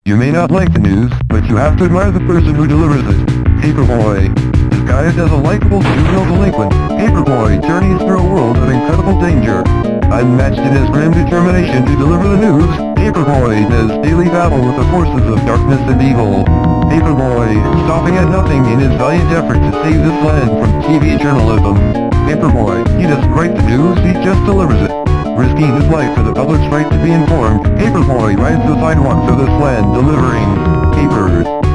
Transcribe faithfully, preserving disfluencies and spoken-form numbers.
You may not like the news, but you have to admire the person who delivers it. Paperboy. Disguised as a likable juvenile delinquent, Paperboy journeys through a world of incredible danger. Unmatched in his grim determination to deliver the news, Paperboy does daily battle with the forces of darkness and evil. Paperboy, stopping at nothing in his valiant effort to save this land from T V journalism. Paperboy, he doesn't write the news, he just delivers it. Risking his life for the public's right to be informed, Paperboy rides the sidewalks of this land delivering papers.